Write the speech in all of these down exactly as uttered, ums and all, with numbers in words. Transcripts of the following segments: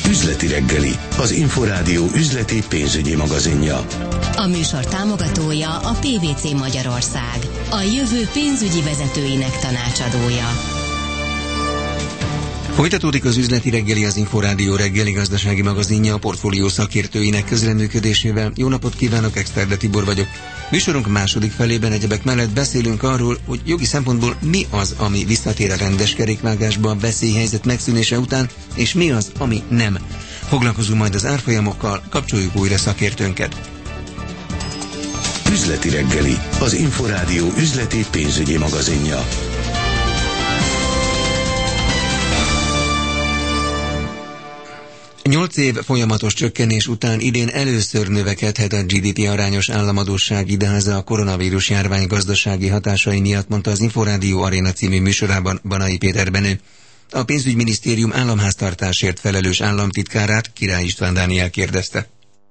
Üzleti reggeli, az Inforádió üzleti pénzügyi magazinja. A műsor támogatója a pé vé cé Magyarország, a jövő pénzügyi vezetőinek tanácsadója. Folytatódik az üzleti reggeli, az Inforádió reggeli gazdasági magazinja a portfólió szakértőinek közreműködésével. Jó napot kívánok, Exterde Tibor vagyok. Műsorunk második felében egyebek mellett beszélünk arról, hogy jogi szempontból mi az, ami visszatér a rendes kerékvágásba a veszélyhelyzet megszűnése után, és mi az, ami nem. Foglalkozunk majd az árfolyamokkal, kapcsoljuk újra szakértőnket. Üzleti reggeli, az Inforádió üzleti pénzügyi magazinja. Nyolc év folyamatos csökkenés után idén először növekedhet a gé dé pé arányos államadósság, idehaza a koronavírus járvány gazdasági hatásai miatt, mondta az Inforádió Aréna című műsorában Banai Péter Benő. A pénzügyminisztérium államháztartásért felelős államtitkárát, Király István Dániel kérdezte.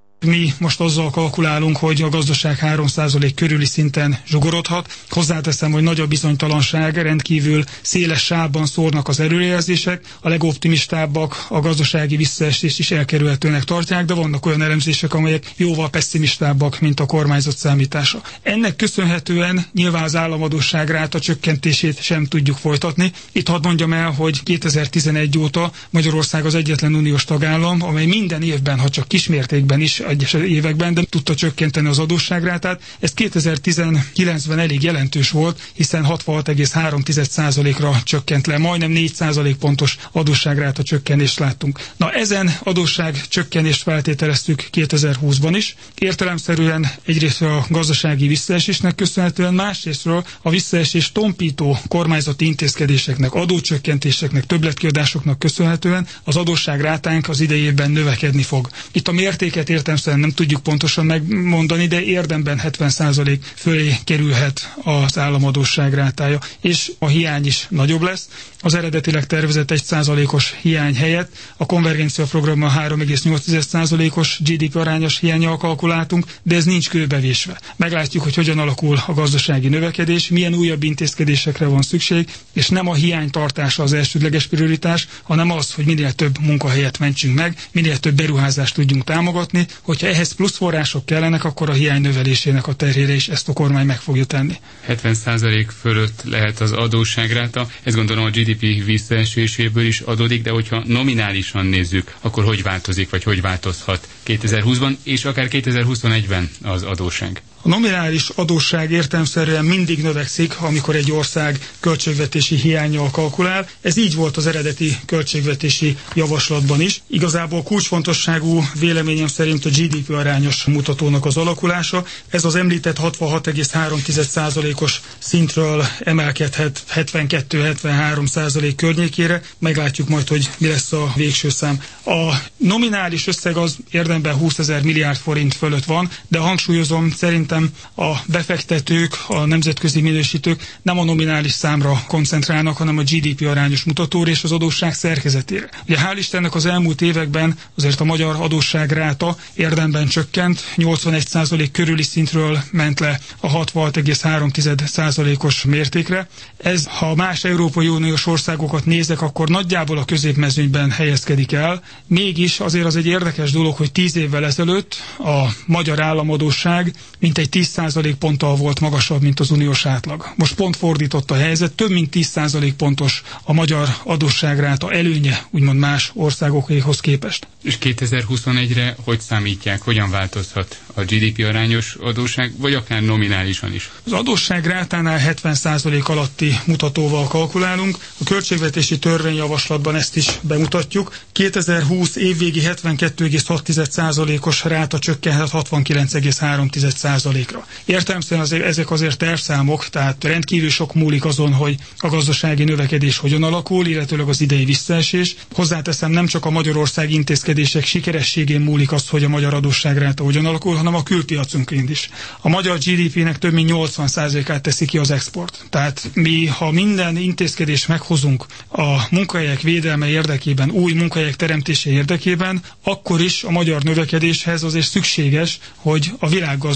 Mi most azzal kalkulálunk, hogy a gazdaság három százalék körüli szinten zsugorodhat. Hozzáteszem, hogy nagy a bizonytalanság, rendkívül széles sávban szórnak az előrejelzések. A legoptimistábbak a gazdasági visszaesést is elkerülhetőnek tartják, de vannak olyan elemzések, amelyek jóval pesszimistábbak, mint a kormányzat számítása. Ennek köszönhetően nyilván az államadósság ráta csökkentését sem tudjuk folytatni. Itt hadd mondjam el, hogy kétezer-tizenegy óta Magyarország az egyetlen uniós tagállam, amely minden évben, ha csak kismértékben is, egyes években, de tudta csökkenteni az adósságrátát. Ez kétezer-tizenkilencben elég jelentős volt, hiszen hatvanhat egész három százalékra csökkent le. Majdnem négy százalék pontos adósságráta csökkenést láttunk. Na, ezen adósság csökkenést feltételeztük kétezer-húszban is. Értelemszerűen egyrészt a gazdasági visszaesésnek köszönhetően, másrésztről a visszaesés tompító kormányzati intézkedéseknek, adócsökkentéseknek, többletkiadásoknak köszönhetően az adósságrátánk az idejében növekedni fog. Itt a mértéket értem nem tudjuk pontosan megmondani, de érdemben hetven százalék fölé kerülhet az államadósság rátája, és a hiány is nagyobb lesz. Az eredetileg tervezett egy százalékos hiány helyett a konvergencia programban három egész nyolc százalékos gé dé pé arányos hiánnyal kalkuláltunk, de ez nincs kőbevésve. Meglátjuk, hogy hogyan alakul a gazdasági növekedés, milyen újabb intézkedésekre van szükség, és nem a hiány tartása az elsődleges prioritás, hanem az, hogy minél több munkahelyet mentsünk meg, minél több beruházást tudjunk támogatni. Hogyha ehhez plusz források kellenek, akkor a hiány növelésének a terhére is ezt a kormány meg fogja tenni. hetven százalék fölött lehet az adósságráta. Ez gondolom a gé dé pé visszaeséséből is adódik, de hogyha nominálisan nézzük, akkor hogy változik, vagy hogy változhat kétezer-húszban, és akár kétezer-huszonegyben az adósság? A nominális adósság értelemszerűen mindig növekszik, amikor egy ország költségvetési hiánnyal kalkulál. Ez így volt az eredeti költségvetési javaslatban is. Igazából kulcsfontosságú véleményem szerint a gé dé pé arányos mutatónak az alakulása. Ez az említett hatvanhat egész három százalékos szintről emelkedhet hetvenkettő-hetvenhárom százalék környékére. Meglátjuk majd, hogy mi lesz a végső szám. A nominális összeg az érdemben húszezer milliárd forint fölött van, de hangsúlyozom, szerintem a befektetők, a nemzetközi minősítők nem a nominális számra koncentrálnak, hanem a gé dé pé arányos mutatóra és az adósság szerkezetére. Ugye hál' Istennek az elmúlt években azért a magyar adósságráta érdemben csökkent, nyolcvanegy százalék körüli szintről ment le a hatvanhat egész három százalékos mértékre. Ez, ha más Európai Uniós országokat nézek, akkor nagyjából a középmezőnyben helyezkedik el. Mégis azért az egy érdekes dolog, hogy tíz évvel ezelőtt a magyar államadósság mintegy tíz százalék ponttal volt magasabb, mint az uniós átlag. Most pont fordított a helyzet, több mint tíz százalék pontos a magyar adósságráta előnye, úgymond más országokéhoz képest. És kétezer-huszonegyre hogy számítják, hogyan változhat a gé dé pé arányos adósság, vagy akár nominálisan is? Az adósságrátánál hetven százalék alatti mutatóval kalkulálunk. A költségvetési törvényjavaslatban ezt is bemutatjuk. kétezer-húsz évvégi hetvenkettő egész hat százalékos ráta csökkenhet hatvankilenc egész három százalékra. Értelemszerűen azért, ezek azért tervszámok, tehát rendkívül sok múlik azon, hogy a gazdasági növekedés hogyan alakul, illetőleg az idei visszaesés. Hozzáteszem, nem csak a Magyarország intézkedések sikerességén múlik az, hogy a magyar adósságráta hogyan alakul, hanem a külpiacunkén is. A magyar gé dé pének több mint nyolcvan százalékát teszi ki az export. Tehát mi, ha minden intézkedést meghozunk a munkahelyek védelme érdekében, új munkahelyek teremtése érdekében, akkor is a magyar növekedéshez azért szükséges, hogy a világgazdaság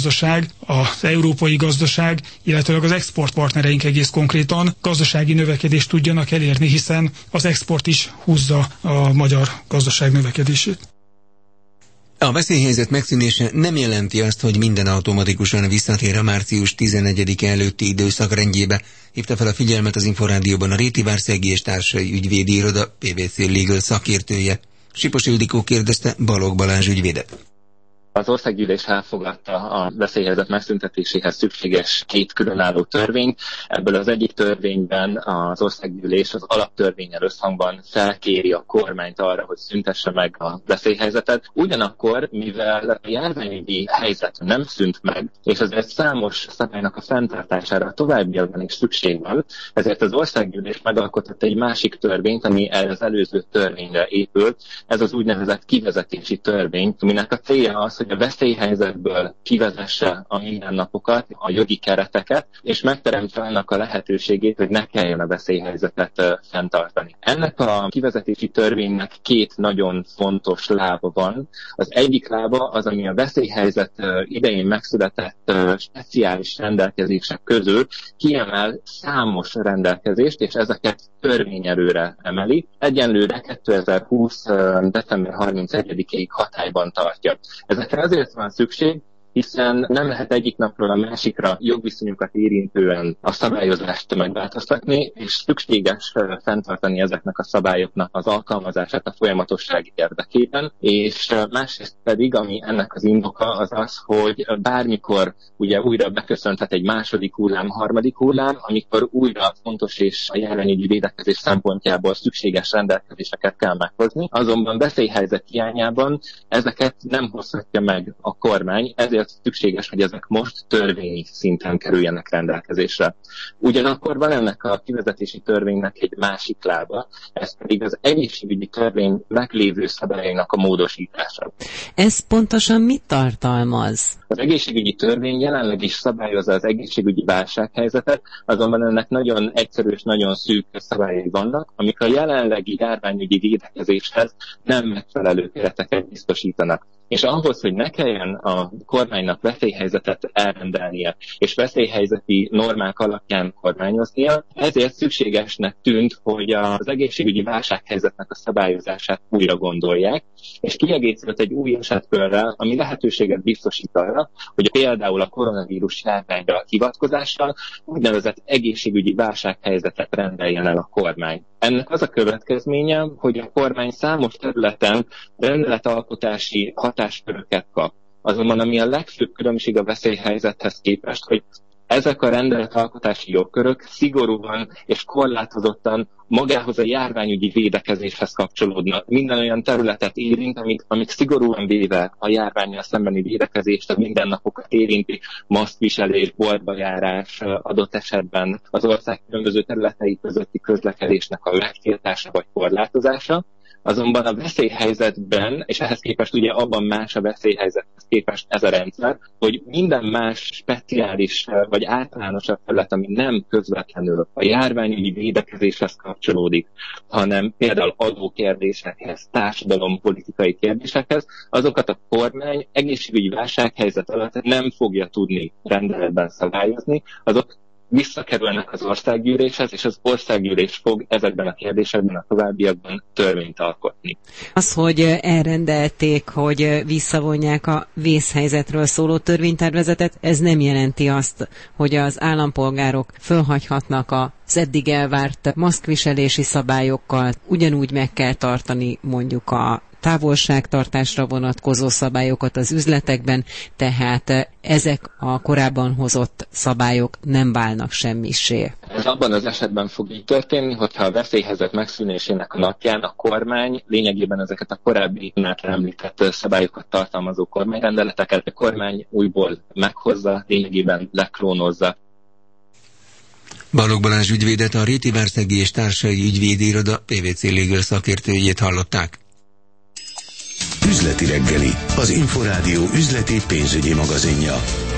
gazdaság, az európai gazdaság, illetőleg az exportpartnereink egész konkrétan gazdasági növekedést tudjanak elérni, hiszen az export is húzza a magyar gazdaság növekedését. A veszélyhelyzet megszűnése nem jelenti azt, hogy minden automatikusan visszatér a március tizenegyedike előtti időszak rendjébe. Hívta fel a figyelmet az Inforádióban a Réti Várszegi és Társai Ügyvédi Iroda pé vé cé Legal szakértője. Sipos Ildikó kérdezte Balogh Balázs ügyvédet. Az országgyűlés elfogadta a veszélyhelyzet megszüntetéséhez szükséges két különálló törvényt. Ebből az egyik törvényben az országgyűlés az alaptörvénnyel összhangban felkéri a kormányt arra, hogy szüntesse meg a veszélyhelyzetet. Ugyanakkor, mivel a járványügyi helyzet nem szűnt meg, és azért számos szabálynak a fenntartására továbbiakban is szükség van, ezért az országgyűlés megalkotott egy másik törvényt, ami az előző törvényre épült. Ez az úgynevezett kivezetési törvény, aminek a célja az, hogy a veszélyhelyzetből kivezesse a mindennapokat, a jogi kereteket, és megteremtse annak a lehetőségét, hogy ne kelljen a veszélyhelyzetet fenntartani. Ennek a kivezetési törvénynek két nagyon fontos lába van. Az egyik lába az, ami a veszélyhelyzet idején megszületett speciális rendelkezések közül kiemel számos rendelkezést, és ezeket törvényelőre emeli. Egyenlőre kétezer-húsz. december harmincegyedikéig hatályban tartja. Ezekre azért van szükség, hiszen nem lehet egyik napról a másikra jogviszonyokat érintően a szabályozást megváltoztatni, és szükséges fenntartani ezeknek a szabályoknak az alkalmazását a folyamatosság érdekében, és másrészt pedig, ami ennek az indoka, az az, hogy bármikor ugye újra beköszönthet egy második hullám, harmadik hullám, amikor újra fontos és a járványügyi védekezés szempontjából szükséges rendelkezéseket kell meghozni, azonban veszélyhelyzet hiányában ezeket nem hozhatja meg a kormány, ezért szükséges, hogy ezek most törvényi szinten kerüljenek rendelkezésre. Ugyanakkor van ennek a kivezetési törvénynek egy másik lába, ez pedig az egészségügyi törvény meglévő szabályainak a módosítása. Ez pontosan mit tartalmaz? Az egészségügyi törvény jelenleg is szabályozza az egészségügyi válsághelyzetet, azonban ennek nagyon egyszerű és nagyon szűk szabályai vannak, amik a jelenlegi járványügyi védekezéshez nem megfelelő kereteket biztosítanak. És ahhoz, hogy ne kelljen a kormánynak veszélyhelyzetet elrendelnie, és veszélyhelyzeti normák alapján kormányoznia, ezért szükségesnek tűnt, hogy az egészségügyi válsághelyzetnek a szabályozását újra gondolják, és kiegészült egy új esetkörrel, ami lehetőséget biztosít arra, hogy például a koronavírus járványra hivatkozással úgynevezett egészségügyi válsághelyzetet rendeljen el a kormány. Ennek az a következménye, hogy a kormány számos területen rendeletalkotási hatásköröket kap. Azonban ami a legfőbb különbség a veszélyhelyzethez képest, hogy ezek a rendeletalkotási jogkörök szigorúan és korlátozottan magához a járványügyi védekezéshez kapcsolódnak. Minden olyan területet érint, amik, amik szigorúan véve a járvánnyal szembeni védekezést, a mindennapokat érinti, maszkviselés, boltba járás, adott esetben az ország különböző területei közötti közlekedésnek a megtiltása vagy korlátozása. Azonban a veszélyhelyzetben, és ehhez képest ugye abban más a veszélyhelyzethez képest ez a rendszer, hogy minden más speciális vagy általánosabb terület, ami nem közvetlenül a járványügyi védekezéshez kapcsolódik, hanem például adókérdésekhez, társadalompolitikai kérdésekhez, azokat a kormány egészségügyi válsághelyzet alatt nem fogja tudni rendeletben szabályozni, azok visszakerülnek az országgyűléshez, és az országgyűlés fog ezekben a kérdésekben a továbbiakban törvényt alkotni. Az, hogy elrendelték, hogy visszavonják a vészhelyzetről szóló törvénytervezetet, ez nem jelenti azt, hogy az állampolgárok fölhagyhatnak az eddig elvárt maszkviselési szabályokkal, ugyanúgy meg kell tartani mondjuk a távolságtartásra vonatkozó szabályokat az üzletekben, tehát ezek a korábban hozott szabályok nem válnak semmissé. Ez abban az esetben fog így történni, hogyha a veszélyhelyzet megszűnésének a napján a kormány lényegében ezeket a korábbi említett szabályokat tartalmazó kormányrendeleteket a kormány újból meghozza, lényegében leklónozza. Balogh Balázs ügyvédet, a Réti Várszegi és Társai Ügyvédi Iroda pé vé cé Legal szakértőjét hallották. Üzleti reggeli, az Inforádió üzleti pénzügyi magazinja.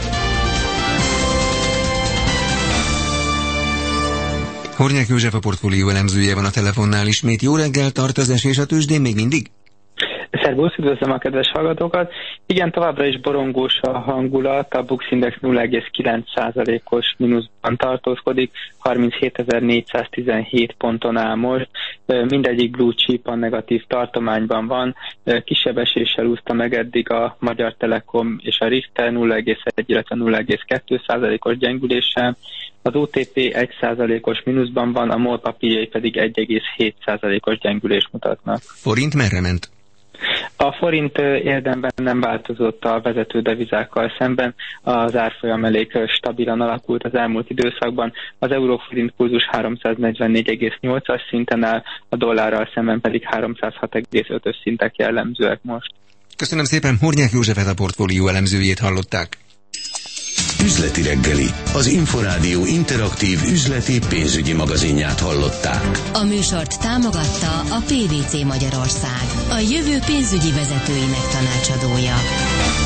Hornyák József, a portfólió elemzője van a telefonnál ismét. Jó reggel, tart az esés a tőzsdén még mindig? Szervusz, üdvözlöm a kedves hallgatókat! Igen, továbbra is borongós a hangulat, a Bux Index nulla egész kilenc százalékos mínuszban tartózkodik, harminchét.négyszáztizenhét ponton áll most, mindegyik blue chip a negatív tartományban van, kisebb eséssel úszta meg eddig a Magyar Telekom és a Richter nulla egész egy, illetve nulla egész kettő százalékos gyengüléssel, az o té pé egy százalékos mínuszban van, a MOL papírjai pedig egy egész hét százalékos gyengülést mutatnak. Forint merre ment? A forint érdemben nem változott a vezető devizákkal szemben, az árfolyam elég stabilan alakult az elmúlt időszakban, az euró-forint kurzus háromszáznegyvennégy egész nyolcas szinten áll, a dollárral szemben pedig háromszázhat egész ötös szintek jellemzőek most. Köszönöm szépen, Hornyák Józsefet, a portfólió elemzőjét hallották. Üzleti reggeli, az Inforádió interaktív üzleti pénzügyi magazinját hallották. A műsort támogatta a pé vé cé Magyarország, a jövő pénzügyi vezetőinek tanácsadója.